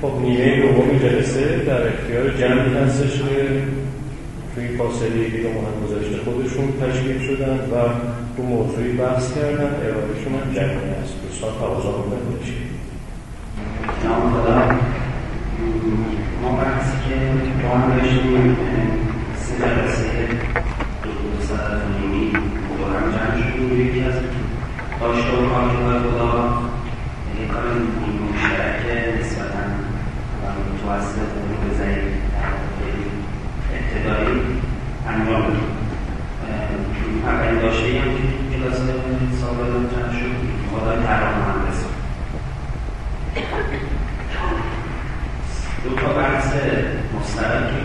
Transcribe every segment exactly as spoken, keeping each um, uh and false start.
خب نیمه دوم جلسه در اختیار جمعی هستش که توی فاصله یکی دو ماه گذشته خودشون تشکیل شدن و تو موضوعی بحث کردن. ارائهشون هم جمعی هست. دوستان تقاضا بکنید باشید. نام خدا ما بحثی که با هم داشتیم سه جلسه دو ساعت و نیمی با هم جمع شدیم. یکی از داشته و کارکردهای خدا یک کار مشترک نسبتاً متوسط و ضعیف ابتدایی انجام دادیم. اولین داشته‌ای هم که کلاس سابق جمع شد خدای طراح مهندس. دو تا بحث مشترکی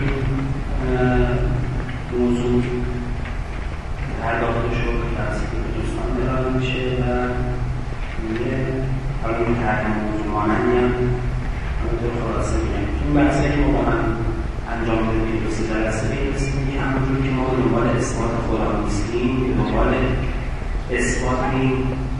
موضوع پرداخته شد که توسط دوستان ارائه میشه و میگه حالا این طرح موضوع مانندی هم همونطور خلاصه میگم. این بحثی که ما با هم انجام دادیم که دو سه جلسه میرسیم که همونجور که ما دنبال اثبات خدا نیستیم، دنبال اثبات این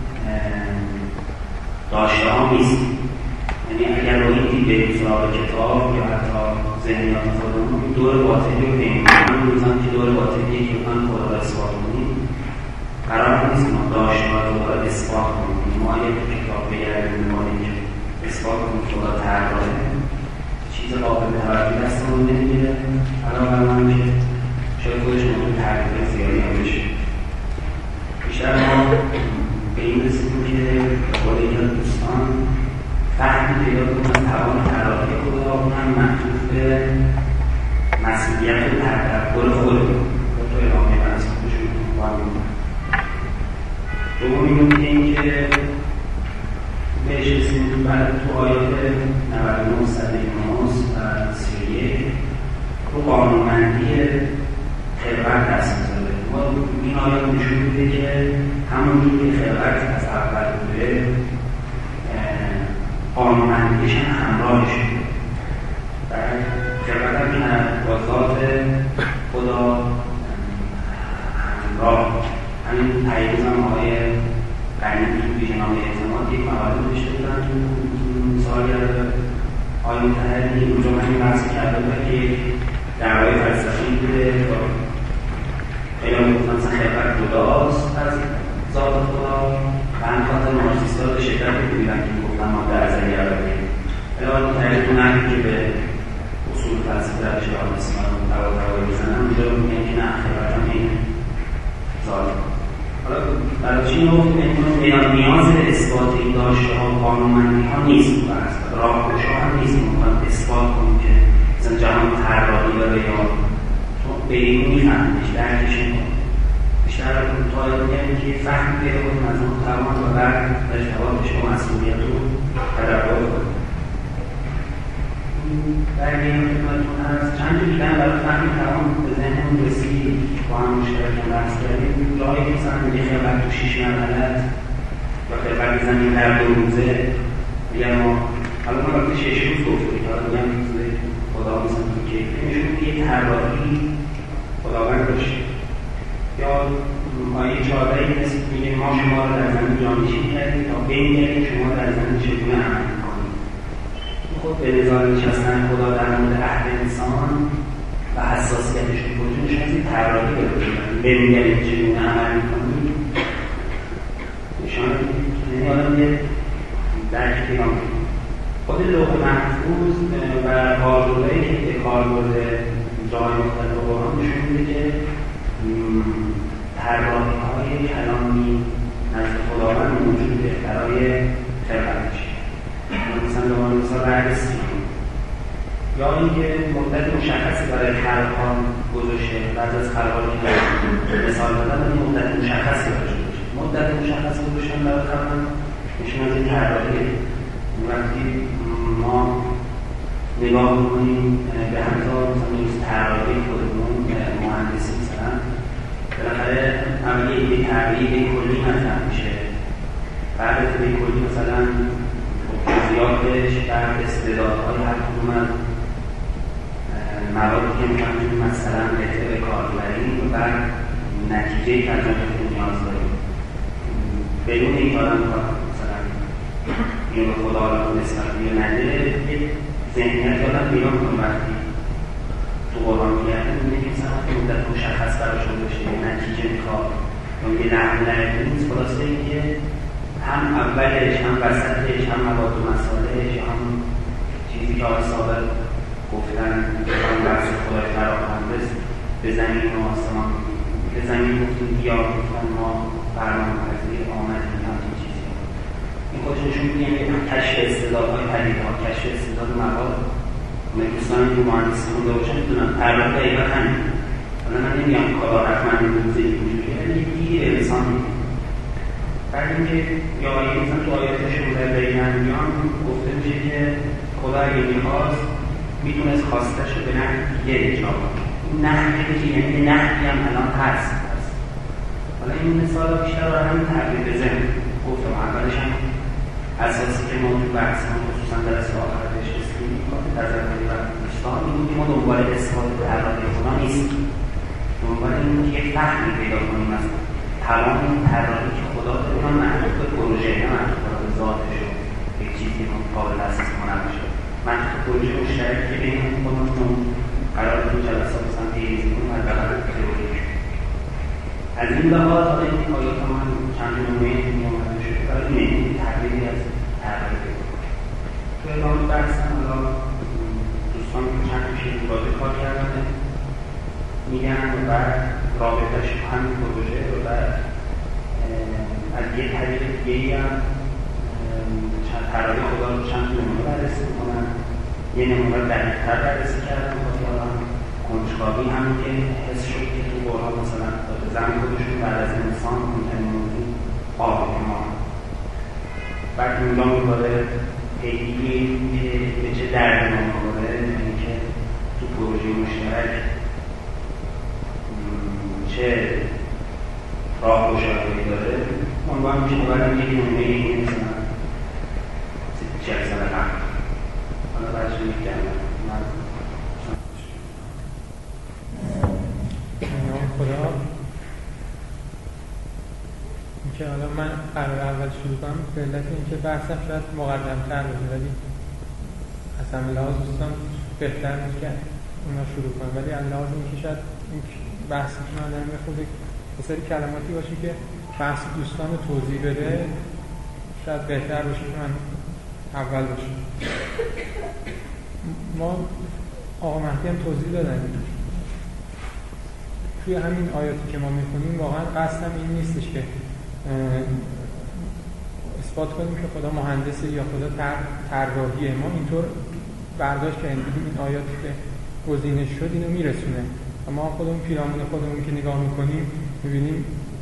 داشته ها نیستیم. یعنی اگر رو این دید به سراغ کتاب یا حتی ذهنیات خودمون دور باطلی رو پیمونیم روزم که دور باطلی که بکنم خدا رو اثبات کنیم قرار نیست ما داشته ها خدا رو اثبات کنیم. ما یک کتاب بگردیم میمانیم که اثبات کنیم خدا طراحه چیز قابل توجه دستمون نمیگیره. علاوه بر من که شاید خودش موضوع تغییر زیادی هم بشه. بیشتر ما به این رسیدیم که خود یک از دوستان فهمی پیدا کنیم از توان طراحی خدا هم محدود به مسئولیت و تفکر خودمون با تو ادامه بحث خودشون با هم می‌کنیم. دومین نکته این که بهش رسیدیم بعد تو آیات نود و نه صد و سی و یک رو قانونمندی خلقت دست می‌ذاره. ما این آیات نشون میده که همونجور که خلقت از اول بوده قانونمندیش هم همراهش بوده. خلقت هم که با ذات خدا همراه. همین پیروز هم آقای قرنی تو بیژنامه اعتماد یک مقاله نوشته بودن تو سالگرد آقای مطهری. اونجا من این بحث کرده بودن که دعوای فلسفی بوده خیلی هم گفتن مثلا خلقت جداست از ذات خدا و هم خاطر مارکسیست‌ها به شدت بودن که گفتن ما در ازلی علاقه الان مطهری تو نقلی که به اصول فلسفه روش آنالیسیس رو دوا دوا میزنن اونجا میگن که نه خلقت هم این ذات. حالا برای چی نگفتیم نیاز اثبات این داشته ها قانونمندی ها نیست. راهگشا هم نیست میخواد اثبات کنیم که مثلا جهان طراحی داره یا به این میفهمیش درکش میکنیم. بیشتر تا میگن که فهم پیدا کنیم از اون توان و بعد ارتباطش با مسئولیت و تدبر کنیم. برای این خدمتتون هست چند تا دیدن برای فهم توان به ذهنمون رسید با هم مشترک بحث کردیم. جایی که مثلا میگه خلقت تو شیش مرحله و خلقت زمین در دو روزه میگن ما حالا ما وقتی شش روز گفتیم که حالا میگن خدا مثلا تو که نشون که یه طراحی خداوند داشته. یا آیه چهارده این نسبت میگه ما شما رو در زمین جانشین کردیم تا ببینید شما در زمین چگونه عمل می‌کنید. خود به نظام نشستن خدا در مورد عهد انسان و حساسیتش رو کجونش هستی طراحی بکنید ببینید چگونه عمل می‌کنید نشان یعنی آدم یه درک پیدا کنید. خود لوح محفوظ و کاربردهایی که به کاربرد جای مختلف قرآن نشون میده که طراحی‌های کلامی نزد خداوند موجوده برای خلقتش. مثلا به عنوان مثال بررسی یا اینکه مدت مشخصی برای خلقان گذاشته بعد از خلقانی که مثال دادن این مدت مشخصی براش گذاشته. مدت مشخصی گذاشتن برای خلقان نشون از این طراحی. وقتی ما نگاه می‌کنیم به همزار مثلا نیز طراحی خودمون مهندسی مثلا بالاخره عملیه یه تغییر به کلی مطرح میشه. بعد از به کلی مثلا جزئیاتش بعد استعدادهای هر کدوم از موادی که می‌تونیم مثلا قطعه به کار ببریم و بعد نتیجه تجربه که نیاز داریم بدون این آدم مثلا این رو خدا رو نسبت نده ذهنیت آدم پیدا میکنه وقتی تو قرآن میگردن میبینه که مثلا مدت مشخص براشون بشه یه نتیجه میخواد یا یه نحو نحوی نیست. خلاصه اینکه هم اولش هم وسطش هم مواد و مسائلش یا هم چیزی که آقای سابق گفتن هم برس خدای فراهم به زمین و آسمان به زمین گفتیم بیا گفتن ما برنامه پذیر آمدیم همچین چیزی این خودش نشون میده یعنی کشف استعدادهای پدیدها کشف استعداد مواد من دوستان که مهندسی خونده باشن میدونم پرداخت دقیقا همین. حالا من نمیگم کارا حتما روزه وجودی ولی یک دیگه به انسان میده. بعد اینکه یا آیه مثلا تو آیاتش مدل بیان میان گفته میشه که خدا اگه میخواست میتونست خواستش رو به نحو دیگه اجرا کنه. این نحوی که یعنی نحوی هم الان هست. حالا این مثال بیشتر رو همین تغییر به ذهن گفتم. اولش هم اساسی که ما تو بحث ما خصوصا در اصل آخرش اسلیم میکنه تذکری و دوستان این که ما دنبال اثبات طراحی خدا نیست. دنبال این که یک فهمی پیدا کنیم از تمام این طراحی که خدا داره اونها معروف به پروژه نه معروف به ذاتش و یک چیزی که قابل اساس ما نباشه. معروف به پروژه مشترک که بین خودمون قرار تو جلسات مثلا پیریزی کنیم از بقیه تئوری. از این لحاظ حالا این آیات ما چند نمونه می‌آمده شده برای این تغییری از طراحی تو ادامه بحثم حالا دوستان که چند میشه واضح کار کردن میگن و بعد رابطه‌اش با همین پروژه و بعد از یه طریق دیگه‌ای هم طراحی خدا رو چند نمونه بررسی می‌کنن. یه نمونه دقیق‌تر بررسی کردن خواهی حالا کنجکاوی همین که حس شد که تو قرآن مثلا زن خودشون بعد از انسان مهمترین موضوع آب ما بعد میگم می‌باره پیگیری که به چه دردی ما می‌خوره یعنی که تو پروژه مشترک چه راه گشایشی داره عنوان میشه برای یک نمونه این مثلا چهل سال قبل حالا برش می‌کنم خدا اینکه حالا من قرار اول شروع کنم به علت اینکه بحثم شاید مقدم‌تر بشه ولی اصلا لحاظ دوستان بهتر میشه که اونا شروع کنم ولی لحاظ اینکه شاید این بحثی که من دارم میخوده یه سری کلماتی باشه که بحث دوستان رو توضیح بده شاید بهتر باشه که من اول باشه. ما آقا مهدی هم توضیح دادن توی همین آیاتی که ما میخونیم واقعا قصدم این نیستش که اثبات کنیم که خدا مهندسه یا خدا طراحیه. ما اینطور برداشت کردیم این آیاتی که گزینش شد اینو میرسونه و ما خودمون پیرامون خودمون که نگاه میکنیم میبینیم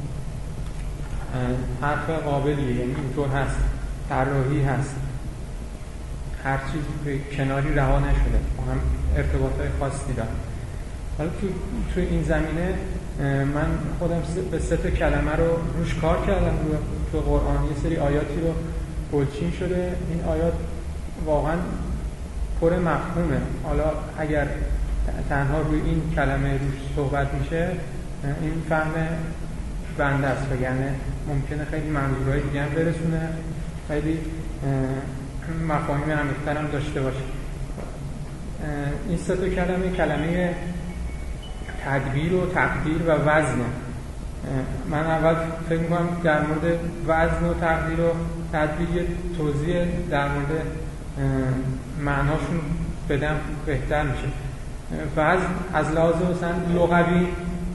حرف قابلیه یعنی اینطور هست طراحی هست هر چیز به کناری رها نشده با هم ارتباطهای خاصی داره. حالا تو, تو این زمینه من خودم به سه تا کلمه رو روش کار کردم رو تو قرآن یه سری آیاتی رو گلچین شده. این آیات واقعا پر مفهومه. حالا اگر تنها روی این کلمه روش صحبت میشه این فهم بنده است وگرنه ممکنه خیلی منظورهای دیگه هم برسونه خیلی مفاهیم عمیق‌تر هم داشته باشه. این سه تا کلمه کلمه تدبیر و تقدیر و وزن. من اول فکر می‌کنم در مورد وزن و تقدیر و تدبیر یه توضیح در مورد معناشون بدم بهتر میشه. وزن از لحاظ مثلا لغوی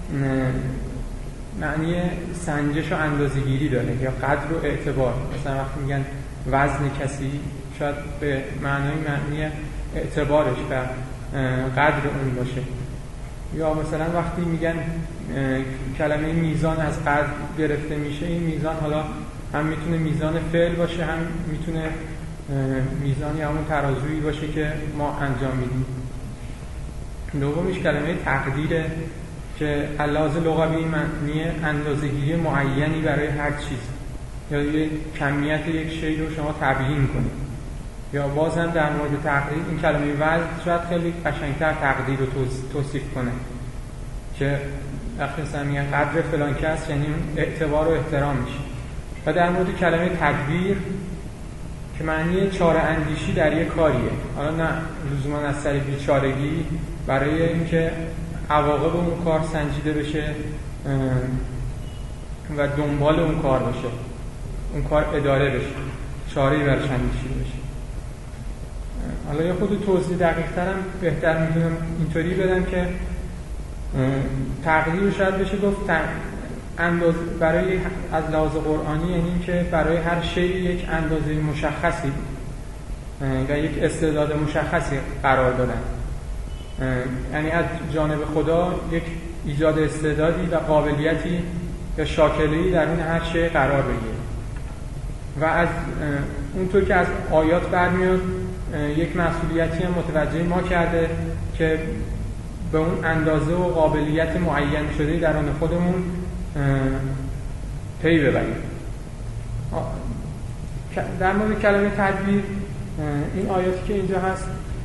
معنی سنجش و اندازه‌گیری داره یا قدر و اعتبار. مثلا وقتی میگن وزن کسی شاید به معنای معنی اعتبارش و قدر اون باشه. یا مثلا وقتی میگن کلمه میزان از قدر گرفته میشه این میزان حالا هم میتونه میزان فعل باشه هم میتونه میزان یا همون ترازویی باشه که ما انجام میدیم. دومیش کلمه تقدیره که علاوه لغوی معنی اندازه‌گیری معینی برای هر چیز یا یک کمیت یک شی رو شما تبیین کنید. یا بازم در مورد تقدیر این کلمه وزن شاید خیلی قشنگتر تقدیر رو توصیف کنه که وقتی مثلا میگن قدر فلان کس یعنی اعتبار و احترام میشه. و در مورد کلمه تدبیر که معنی چاره اندیشی در یک کاریه. حالا نه لزوما از سر بیچارگی، برای اینکه عواقب اون کار سنجیده بشه و دنبال اون کار باشه، اون کار اداره بشه، چاره‌ای برش اندیشیده بشه. حالا یه خود توضیح دقیق ترم بهتر میتونم اینطوری بدم که تقدیر شاید بشه گفت انداز برای از لحاظ قرآنی، یعنی که برای هر شی یک اندازه مشخصی و یک استعداد مشخصی قرار دادن. یعنی از جانب خدا یک ایجاد استعدادی و قابلیتی یا شاکله‌ای در اون هر شی قرار بگیره و از اونطور که از آیات برمیاد یک مسئولیتی هم متوجه ما کرده که به اون اندازه و قابلیت معین شده در آن خودمون پی ببریم. در مورد کلمه تدبیر، این آیاتی که اینجا هست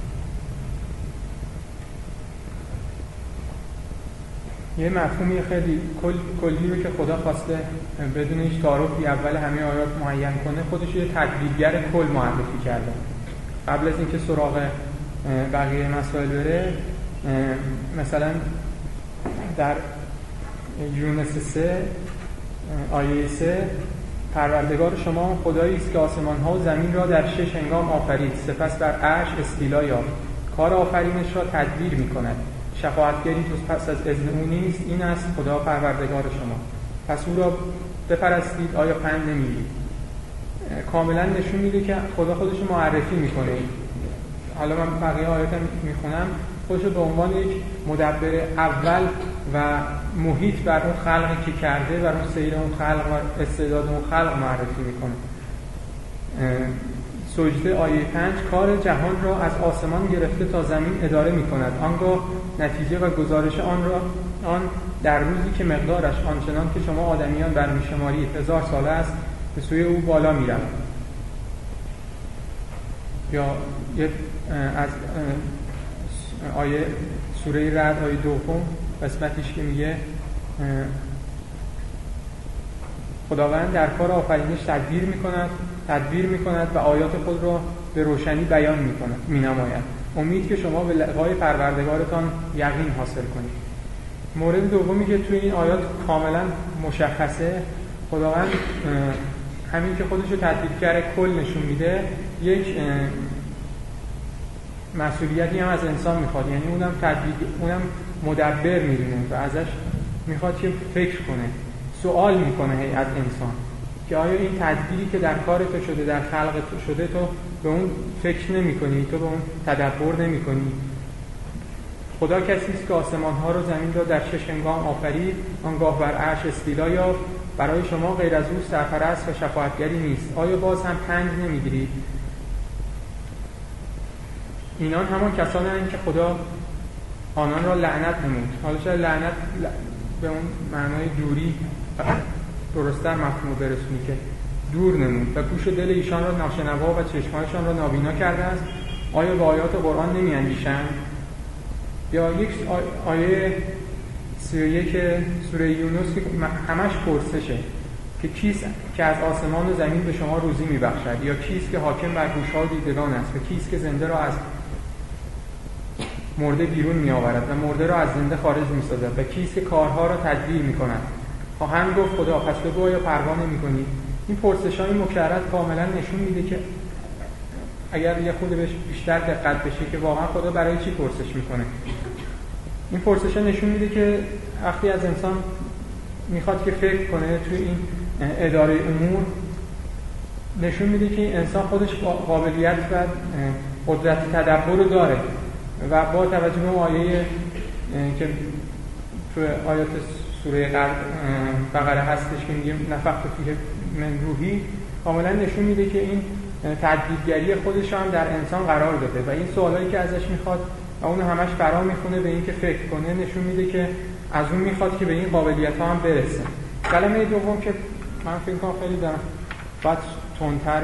یه مفهومی خیلی کل، کلی رو که خدا خواسته بدون هیچ تعارفی اول همه آیات معین کنه، خودش یه تدبیرگر کل معرفی کرده. قبل از اینکه سراغ بقیه مسائل بره، مثلا در یونس سه آیه سه پروردگار شما خدایی است که آسمان ها و زمین را در شش هنگام آفرید، سپس بر عرش استیلا یافت، کار آفرینش را تدبیر می کند، شفاعتگری جز پس از اذن او نیست، این است خدا پروردگار شما، پس او را بپرستید، آیا پند نمیگیرید. کاملا نشون میده که خدا خودش معرفی میکنه. حالا من بقیه آیات میخونم، خودش به عنوان یک مدبر اول و محیط بر اون خلقی که کرده، بر اون سیر اون خلق و استعداد اون خلق معرفی میکنه. سجده آیه پنج، کار جهان را از آسمان گرفته تا زمین اداره میکند، آنگاه نتیجه و گزارش آن را آن در روزی که مقدارش آنچنان که شما آدمیان برمیشمارید هزار ساله است به سوی او بالا میرم. یا از آیه سوره رعد آیه دوم قسمتیش که میگه خداوند در کار آفرینش تدبیر میکند تدبیر میکند و آیات خود را به روشنی بیان میکند مینماید، امید که شما به لقای پروردگارتان یقین حاصل کنید. مورد دومی که توی این آیات کاملا مشخصه، خداوند همین که خودش رو تدبیرگر کل نشون میده، یک مسئولیتی هم از انسان میخواد، یعنی اونم تدبیر، اونم مدبر میدونه و ازش میخواد که فکر کنه، سوال میکنه هی از انسان که آیا این تدبیری که در کار تو شده، در خلق تو شده، تو به اون فکر نمی کنی، تو به اون تدبر نمی کنی. خدا کسی است که آسمان ها رو زمین را در شش هنگام آفرید، آنگاه بر عرش استیلا یافت، برای شما غیر از او سرپرست و شفاعتگری نیست، آیا باز هم پند نمیگیرید؟ اینان همان کسانی هستند که خدا آنان را لعنت نمود. حالا شاید لعنت به اون معنای دوری درست‌تر مفهوم برسونی که دور نمود و گوش دل ایشان را ناشنوا و چشمانشان را نابینا کرده است، آیا به آیات قرآن نمی اندیشند؟ یا یک آیه سی و یک سوره یونس که همش پرسشه که کیست که از آسمان و زمین به شما روزی میبخشد، یا کیست که حاکم بر گوش‌ها و دیدگان است و کیست که زنده را از مرده بیرون می آورد و مرده را از زنده خارج می سازد و کیست که کارها را تدبیر می کند. خواهند گفت خدا، پس بگو آیا پروا نمی کنی؟ این پرسش‌های مکرر کاملا نشون میده که اگر یه خود بهش بیشتر دقت بشه که واقعا خدا برای چی پرسش میکنه. این پرسش‌ها نشون میده که وقتی از انسان میخواد که فکر کنه توی این اداره امور، نشون میده که این انسان خودش قابلیت و قدرت تدبر رو داره و با توجه به آیه که تو آیات سوره بقره هستش که میگه نفخت فیه من روحی، کاملا نشون میده که این تدبیرگری خودش هم در انسان قرار داده و این سوالایی که ازش میخواد و اون همش فرا میخونه به این که فکر کنه، نشون میده که از اون میخواد که به این قابلیت ها هم برسه. کلمه دوم که من فکر کنم خیلی دارم باید تندتر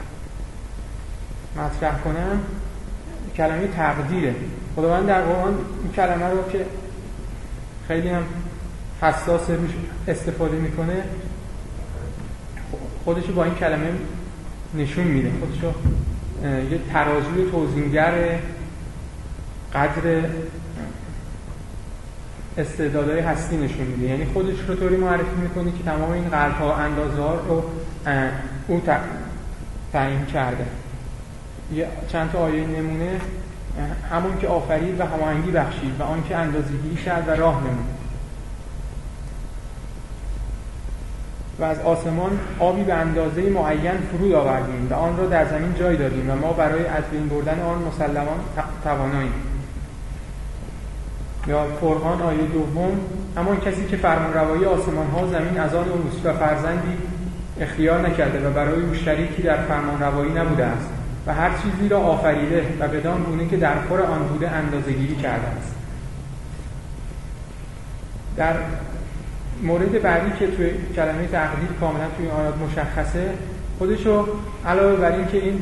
مطرح کنم، کلمه تقدیره. خداوند در قرآن این کلمه رو که خیلی هم حساس روش استفاده میکنه، خودش با این کلمه نشون میده، خودشو یه ترازوی توزینگر قدر استعدادهای هستی نشون میده. یعنی خودش رو طوری معرفی میکنه که تمام این قدرها اندازه‌ها رو او تعیین کرده. یه چند تا آیه نمونه: همون که آفرید و هماهنگی بخشید و آن که اندازه‌گیری کرد و راه نمود و از آسمان آبی به اندازه معین فرود آوردیم و آن را در زمین جای دادیم و ما برای از بین بردن آن مسلمان تواناییم. یا فرقان آیه دوم: همان کسی که فرمانروایی آسمان ها زمین از آن اوست و فرزندی اختیار نکرده و برای او شریکی در فرمانروایی نبوده است و هر چیزی را آفریده و بدان گونه که در خور آن بوده اندازه‌گیری کرده است. در مورد بعدی که توی کلمه تقدیر کاملا توی آیات مشخصه، خودشو علاوه بر این که این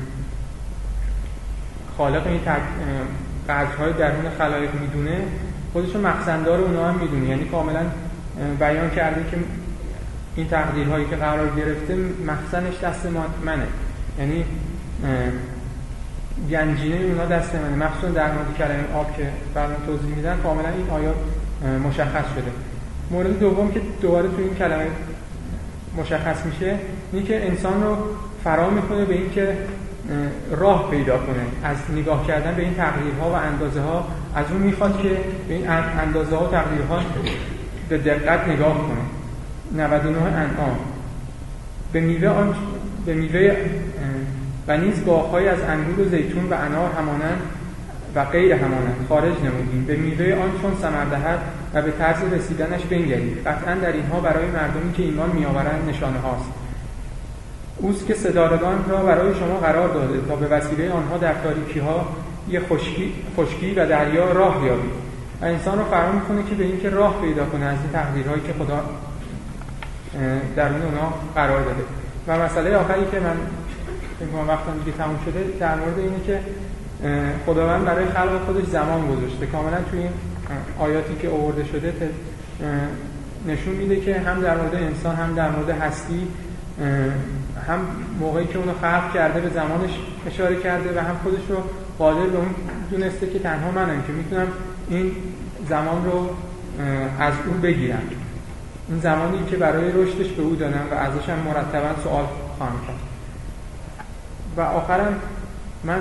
خالق این قدرهای درون خلایق میدونه، خودشو مخزندار اونها هم میدونه. یعنی کاملا بیان کرده که این تقدیرهایی که قرار گرفته مخزنش دست منه، یعنی گنجینه اونها دست منه. مخصوصا در مورد کلمه آب که بعداً توضیح میدن کاملا این آیات مشخص شده. مورد دوم که دوباره توی این کلمه مشخص میشه اینه که انسان رو فرا میکنه به این که راه پیدا کنه از نگاه کردن به این تقدیرها و اندازه ها. از اون میخواد که به این اندازه ها و تقدیرها به دقت نگاه کنه. نود و نه انعام: به میوه آن به میوه و نیز باغ‌های از انگور و زیتون و انار همانند و غیر همانند خارج نمودیم. به میوه آن چون ثمر دهد و به طرز رسیدنش بنگرید. قطعاً در اینها برای مردمی که ایمان میآورند نشانه هاست. اوست که ستارگان را برای شما قرار داده تا به وسیله آنها در تاریکی ها یه خشکی, خشکی و دریا راه یابید. و انسان رو فرا میکنه که به این که راه پیدا کنه از این تقدیرهایی که خدا درون اونا قرار داده. و مسئله آخری که من فکر کنم وقتم دیگه تموم شده در مورد اینه که خداوند برای خلق خودش زمان گذاشته. کاملا توی این آیاتی که آورده شده نشون میده که هم در مورد انسان هم در مورد هستی، هم موقعی که اونو خلق کرده به زمانش اشاره کرده و هم خودش رو قادر به اون دونسته که تنها منم که میتونم این زمان رو از اون بگیرم، این زمانی که برای رشدش به او دادم و ازش هم مرتبا سوال خواهم کرد. و آخرم من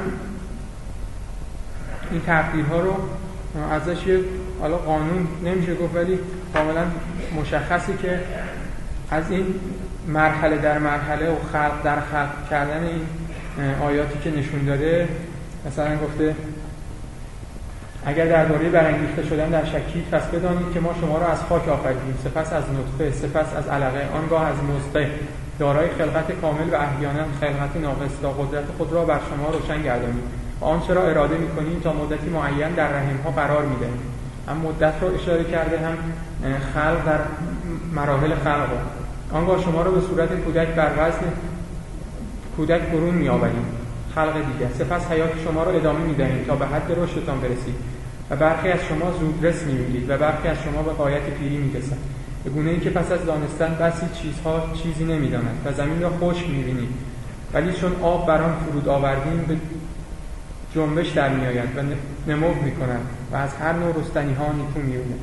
این تقدیرها رو ازش یه حالا قانون نمیشه گفت ولی کاملا مشخصی که از این مرحله در مرحله و خلق در خلق کردن این آیاتی که نشون داده، مثلا گفته اگر درباره برانگیخته شدن در شکی پس بدانید که ما شما را از خاک آفریدیم، سپس از نطفه، سپس از علقه، آنگاه از مضغه، دارای خلقت کامل و احیانا خلقت ناقص، تا قدرت خود را بر شما روشن گردانید و آنچه را اراده می‌کنیم تا مدتی معین در رحم‌ها قرار می‌دهیم. هم مدت رو اشاره کرده، هم خلق در مراحل خلق. آنگاه شما را به صورت کودک بر وزن کودک برون می‌آوریم، خلق دیگر. سپس حیات شما را ادامه می‌دهیم تا به حد رشدتان برسید و برخی از شما زودرس می‌بینید و برخی از شما به غایت پیری می‌رسند، به گونه‌ای که پس از دانستن بسی چیزها چیزی نمی‌دانند و زمین را خشک می‌بینید، ولی چون آب بر آن فرود آوردیم به جنبش در می‌آید و نمو می‌کند و از هر نوع رستنی‌ها نیکو می‌رود.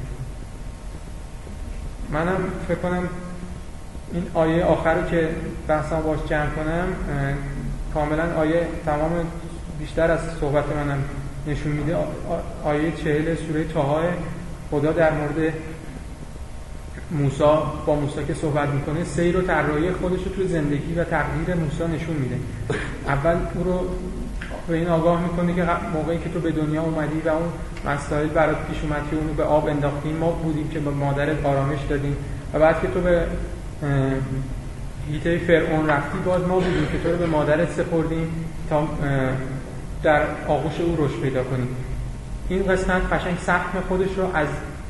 منم فکر کنم این آیه آخر رو که بحثم باش جمع کنم، کاملا آیه تمام بیشتر از صحبت منم نشون میده. آیه چهل سوره طه، خدا در مورد موسی با موسی که صحبت میکنه سیر و طراحی خودش رو تو زندگی و تقدیر موسی نشون میده. اول او رو به این آگاه میکنه که موقعی که تو به دنیا اومدی و اون مسائل برات پیش اومد که اونو به آب انداختیم، ما بودیم که به مادرت آرامش دادیم، و بعد که تو به هیته فرعون رفتی باز ما بودیم که تو رو به مادرت سپردیم تا در آغوش او رشد پیدا کنیم. این قسمت قشنگ سهم خودش رو از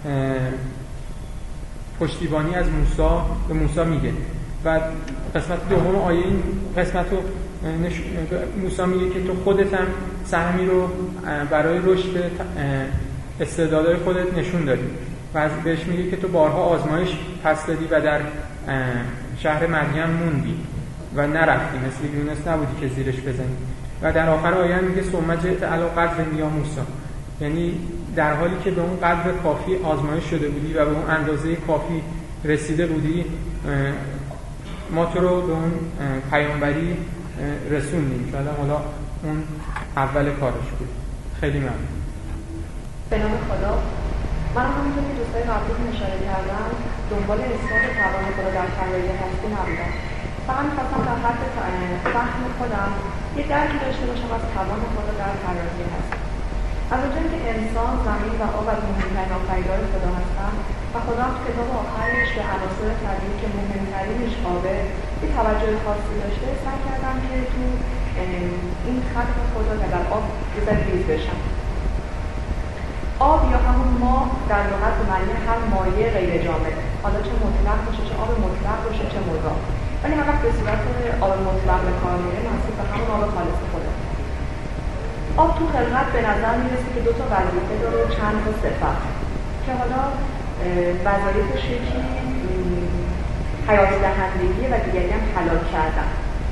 پشتیبانی از موسی به موسی میگه و قسمت دوم آیه این قسمت رو نش... موسی میگه که تو خودت هم سهمی رو برای رشد استعدادهای خودت نشون دادی و از بهش میگه که تو بارها آزمایش پس دادی و در شهر مدین موندی و نرفتی، مثل یونس نبودی که زیرش بزنی. و در آخر آیه میگه ثم جئت علی قدر یا موسی، یعنی در حالی که به اون قدر کافی آزمایش شده بودی و به اون اندازه کافی رسیده بودی، ما تو رو به اون پیامبری رسوندیم. شاید حالا اون اول کارش بود. خیلی ممنون. به نام خدا. من همونطور که دوستای قبلی اشاره کردم دنبال اثبات توان خدا در طراحی هستی نبودم، فقط می‌خواستم در حد فهم خودم یه درکی داشته باشم از توان خدا در طراحی هستی. از اونجایی که انسان، زمین و آب از مهمترین آفریدگار خدا هستند و خدا هم کتاب آخرش به عناصر طبیعی که مهمترینش آبه یه توجه خاصی داشته، سعی کردم که تو این خط خدا که در آب یه ذره ریز بشم. آب یا همون ما در لغت به معنی هر مایع غیر جامد، حالا چه مطلق باشه، چه آب مطلق باشه، چه مضاف، ولی هر وقت به صورت آب مطلق به کار میره منصوب به همون آب خالص خدا. آب تو خلقت به نظر میرسه که دو تا وظیفه داره و چند تا صفت که حالا وظایفش یکی حیات دهندگی و دیگری هم هلاک کردن.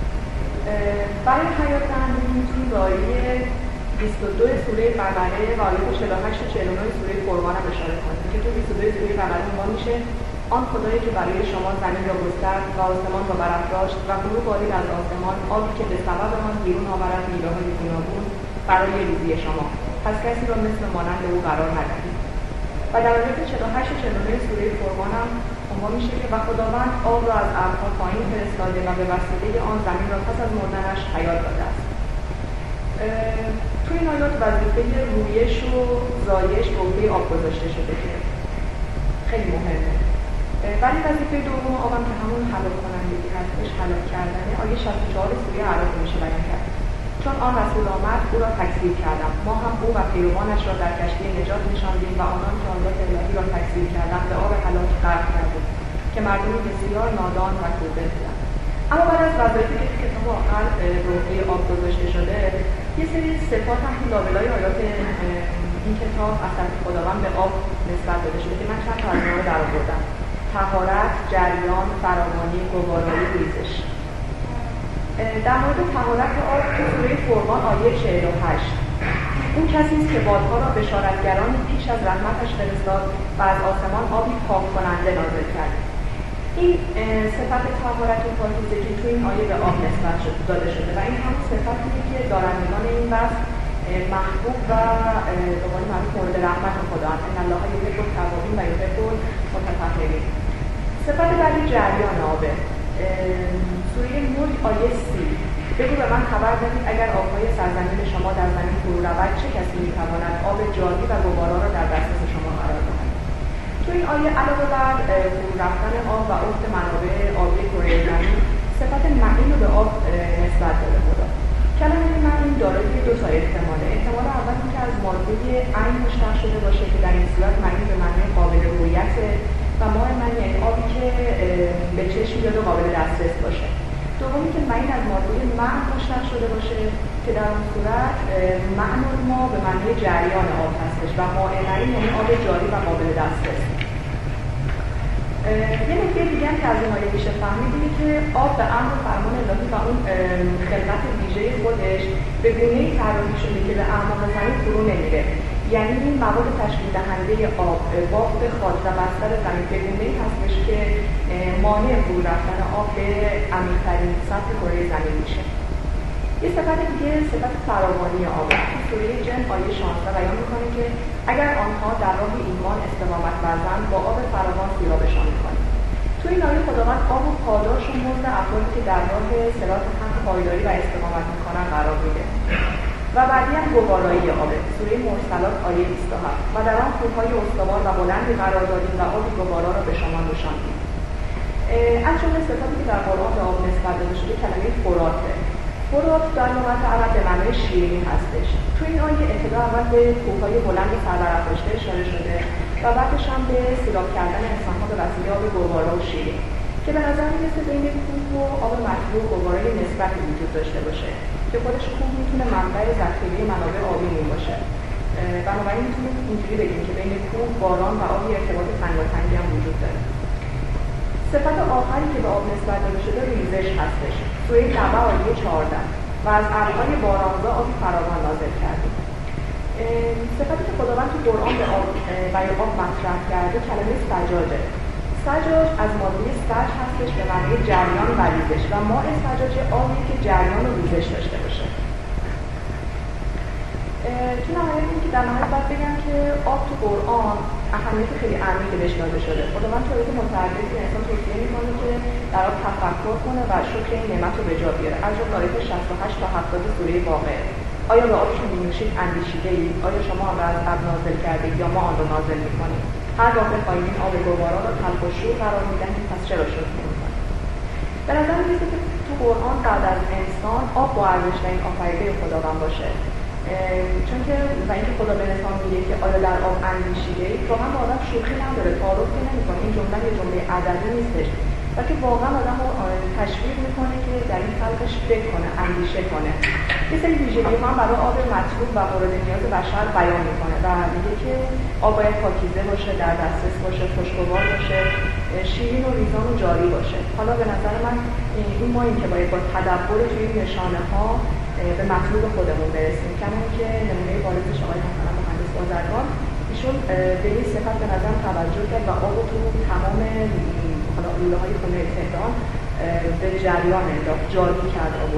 برای حیات دهندگی میتونیم به آیه بیست و دو سوره بقره و آیه چهل و هشت و چهل و نه سوره فرقان هم اشاره کنیم که تو بیست و دو سوره بقره ما میشه آن خدایی که برای شما زمین را گسترد و آسمان را برافراشت و فرو بارید از آسمان آبی که به سبب آن بیرون آورد میوه‌های گوناگون برای روزی شما، پس کسی را مثل مانند او قرار ندهید. و در آیه چهل و هشت و چهل و نه سوره فرقان هم عنوان میشه که و خداوند آب را از ابرها پایین فرستاده و به وسیله آن زمین را پس از مردنش حیات داده است. توی این آیات وظیفه رویش و زایش به عهده آب گذاشته شده که خیلی مهمه. ولی وظیفه دوم آبم که همون هلاک کنندگی هستش، هلاک کردنه، آیه شصت و چهار سوره اعراف میشه بیان کرد. چون آن رسول آمد او را تکذیب کردم، ما هم او و پیروانش را در کشتی نجات نشاندیم و آنان که آیات الهی را تکذیب کردند به آب هلاک غرق کردیم که مردمی بسیار نادان و کوفر بودند. اما بعد از وظایفی که کتاب آخر به عهده آب گذاشته شده، یه سری صفات هم تو لابلای آیات این کتاب از طرف خداوند به آب نسبت داده شده که من چند تا از اونها رو درآوردم: طهارت، جریان، فراوانی، گوارایی، ریزش. در مورد طهارت آب تو سوره فرقان آیه چهل و هشت اون کسی است که بادها را بشارتگرانی پیش از رحمتش فرستاد و از آسمان آبی پاک کننده نازل کرد. این صفت طهارت و پاکیزگی تو این آیه به آب نسبت داده شده و این همون صفتیه که دارندگان این بحث محبوب و به قول معروف مورد رحمت خدا هستند. ان الله یحب التوابین و یحب المتطهرین. صفت بعدی جریان آبه. سوره ملک آیه سی بگو به من خبر دهید اگر آبهای سرزمین شما در زمین فرو رود چه کسی میتواند آب جاری و گوارا را در دسترس شما قرار دهد. تو این آیه علاوه بر فرو رفتن آب و افت منابع آبی کره زمین صفت معین رو به آب نسبت داده خدا. کلمه معین دارای دو تا احتماله. احتمال اول این که از ماده عین مشتق شده باشه که در این صورت معین به معنی قابل رؤیت و ماء معین یعنی آبی که به چشم بیاد و قابل دسترس باشه. دومی که معین از ماده معنی مشتق شده باشه که در اون صورت معنی ما به معنی جریان آب هستش و ماء معین یعنی آب جاری و قابل دسترس. یه نکته دیگه هم که از این آیه میشه فهمید اینه که آب به امر و فرمان الهی و اون خلقت ویژه خودش به گونه‌ای طراحی شده که به اعماق زمین فرو نمیره. یعنی این مواد تشکیل دهنده آب، بافت خاک و بستر زمین به گونه‌ای هستش که مانع فرو رفتن آب به عمیق‌ترین سطح کره زمین میشه. یه صفت دیگه صفت فراوانی آب تو سوره جن آیه شانزده بیان میکنه که اگر آنها در راه ایمان استقامت ورزند با آب فراوان سیرابشان میکنیم. تو این آیه خداوند آب و پاداش و مزد افرادی که در راه صراط حق پایداری و استقامت میکنن قرار میده. و بعدی هم گوارایی آب سوره مرسلات آیه بیست و هفت و در آن کوههای استوار و بلندی قرار دادیم و آب گوارا را به شما نشاندیم. از جمله صفاتی که در قرآن به آب نسبت داده شده کلمه فراته. فرات در لغت عرب به معنی شیرین هستش. تو این آیه ابتدا اول به کوههای بلند سربرافراشته اشاره شده و بعدش هم به سیراب کردن انسان‌ها به وسیله آب گوارا و شیرین که به نظر میرسه بین کوه و آب مطلوب گوارای نسبتی وجود داشته باشه که خودش کوه میتونه منبع ذخیره منابع آبی باشه. بنابراین میتونیم اینجوری بگیم که بین کوه، باران و آب ارتباط تنگاتنگی هم وجود داره. صفت آخری که به آب نسبت داده شده ریزش هستش. سوره نبع آیه چهارده و از ابرهای بارانزا آبی فراوان نازل کردیم. صفتی که خداوند تو قرآن به آب برای آب مطرح کرده کلمه سجاجه. سجاج از ماده سج هستش به معنی جریان و ریزش و ماء سجاج آبی که جریان و ریزش داشته باشه. تو نهایت این که در نهایت باید بگم که آب تو قرآن اهمیت خیلی عمیقی بهش داده شده. خداوند طوریت متعددی به انسان توصیه میکنه که در آب تفکر کنه و شکر این نعمت رو به جا بیاره. از جمله آیات شصت و هشت تا هفتاد سوره واقعه. آیا به آبی که می‌نوشید اندیشیده اید؟ آیا شما هم از ابر نازل کردید یا ما آن را نازل میکنیم؟ هر وقت بخواهید این آب گوارا را تلخ و شور قرار میدهید، پس چرا شکر نمی‌کنید؟ به نظر میرسه که تو قرآن بعد از انسان آب با ارزش‌ترین آفریده خداوند باشه. چون که و اینکه خدا به انسان میگه که آیا در آب اندیشیده اید، واقعا با آدم شوخی نداره، تعارف که نمی‌کنه. این جمله یه جمله ادبی نیستش، بلکه واقعا آدم رو تشویق میکنه که در این خلقش فکر کنه، اندیشه کنه. یه سری ویژگی هم برای آب مطلوب و مورد نیاز بشر بیان میکنه و میگه که آب باید پاکیزه باشه، در دسترس باشه، خوشگوار باشه، شیرین و ریزان و جاری باشه. حالا به نظر من این ما این که باید با تدبر توی نشانه ها به مطلوب خودمون برسیم. کما اینکه نمونه بارزش آقای مثلا مهندس بازرگان، ایشون به این صفت به نظرم توجه کرد و آب تو تمام حالا لوله های خونه تهران به جریان انداخت، جاری کرد آب.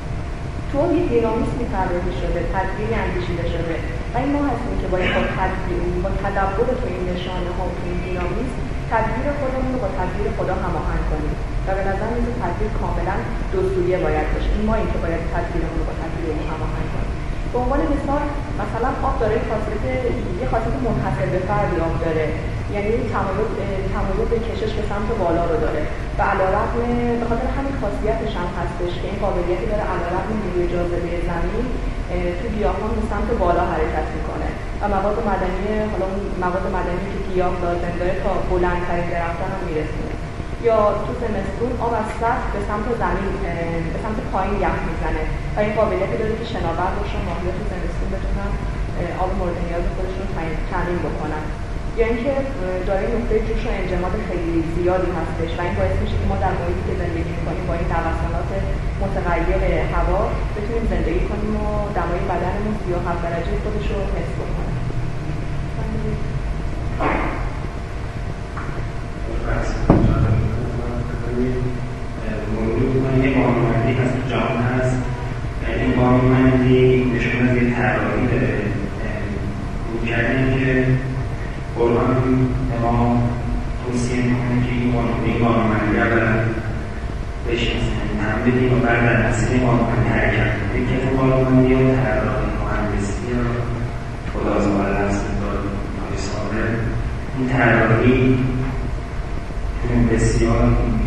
تو یک دینامیسمی طراحی شده، تدبیری اندیشیده شده و این ما هستیم که باید با تدبیر، با تدبر تو این نشانه ها و تو این دینامیسم تدبیر خودمون رو با تدبیر خدا هماهنگ کنیم و به نظر میاد تدبیر کاملا دو سویه باید باشه. این ما این که باید تدبیرمون رو با تدبیر او هماهنگ کنیم. به عنوان مثال مثلا آب داره خاصیت یه خاصیت منحصر به فردی آب داره، یعنی تمایل تمایل به کشش به سمت بالا رو داره و علیرغم به خاطر همین خاصیتش هم هستش که این قابلیتی داره علیرغم نیروی جاذبه زمین تو گیاهان به سمت بالا حرکت میکنه و مواد معدنی حالا اون مواد معدنی که گیاه لازم داره تا بلندترین درختان هم میرسونه. یا تو زمستون آب از سطح به سمت زمین به سمت پایین یخ میزنه و این قابلیتی داره که شناور باشه، ماهی‌ها تو زمستون بتونن آب مورد نیاز خودشون رو تامین بکنن. یا اینکه داره نقطه جوش و انجماد خیلی زیادی هستش و این باعث میشه که ما در محیطی که زندگی میکنیم با این نوسانات متغیر هوا بتونیم زندگی کنیم و دمای بدنمون سی و هفت درجه خودش رو حفظ بکنه. موضوع من یه قانونمندی هست تو جهان هست. این قانونمندی نشون از یه طراحی داره بود کردن که قرآن ما توصیه میکنه که این قانونمندی رو بشناسیم، هم بدیم و بعد در مسیر قانونمندی حرکت کنیم. یکی از قانونمندی ها طراحی مهندسی یا خدازوار لفظ داری ساده. این طراحی بسیار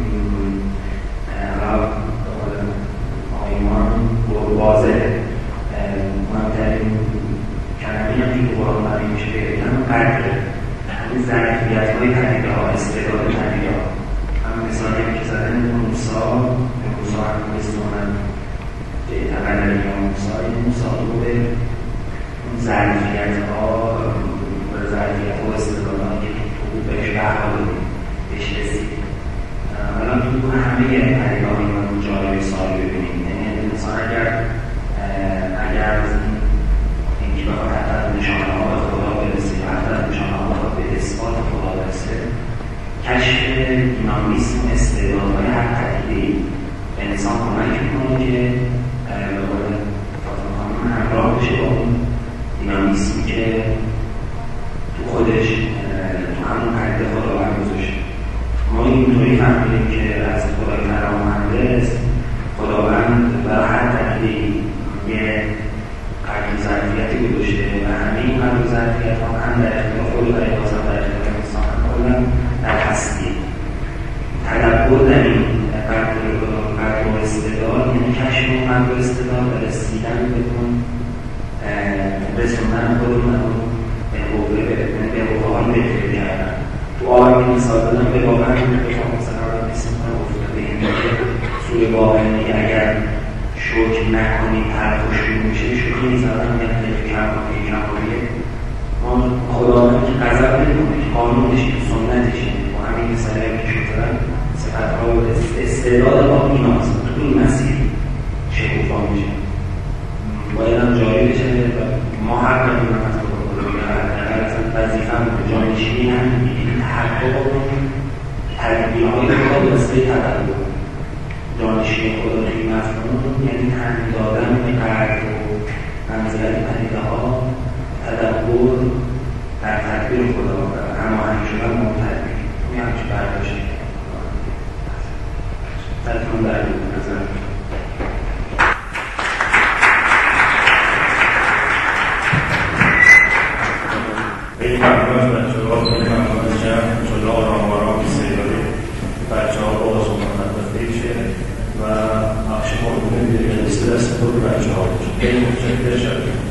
آیمان و واضح مهمترین کلمه‌ای هم که قرآن برای میشه بگم قدر همین ظرفیت های پدیده ها، استعداد پدیده ها. هم مثالی هم که زدن موسا موسا هم بستونن تقدر یا موسا این موسا رو به ظرفیت ها و ظرفیت ها و استعداد ها که تو بهش بها بهش رسید. الان تو همه پدیده های ما جالب سالی ببینیم. یعنی انسان اگر اگر از اینکه بخواد حتی از نشانه ها به خدا برسه یا حتی از نشانه ها بخواد به اثبات خدا برسه، کشف دینامیسم و استعدادهای هر پدیده‌ای به انسان کمک میکنه که به قول فاطمه خانم همراه بشه با اون دینامیسمی که تو خودش تو همون پدیده خداوند گذاشته. ما اینطوری فهمیدیم که از خدای ترامنده است، خداوند برای هر پدیده‌ای یه قدر ظرفیتی گذاشته و همه این قدر ظرفیت ها هم در اختیار خود و احساس در اختیار انسان هم کلا در هستی. تدبر در این قدر و استعداد یعنی کشف اون قدر و استعداد و رسیدن بدون رسوندن خودمون به حوبه به حوبه‌های بهتری کردن. تو آقای مثال دادم به واقعا بخوام مثلا را مثل کنم افتاده این که سوی واقعی اگر شکر نکنی ترک و شروع میشه شکری نیزدن میگن خیلی کمالی کمالیه ما خدا که قذر نمیکنه که قانونش که سنتش با همین مثالی که شد دارن استعداد ما ایناست، تو این مسیر شکوفا میشه، باید هم جاری بشه و ما حق نداریم از اگر اصلا وظیفه هم به جانشینی هم میگیریم تحقق کنیم تدبیرهای خدا به وسیله تدبر جانشینی خدا توی مفهوم یعنی تحمیل دادن به قدر و منزلت پدیده ها تدبر در تدبیر خدا و هماهنگ شدن با تدبیر این همچه برداشت تدبیر در نظر خیلی ممنون از بچه ها، خیلی ممنون از جمع انشاءالله آرام آرام سیداری بچه ها با آزمان مدرده شه و بخش مهمه دیگه دست دست رو بچه ها بشه. خیلی متشکر شد.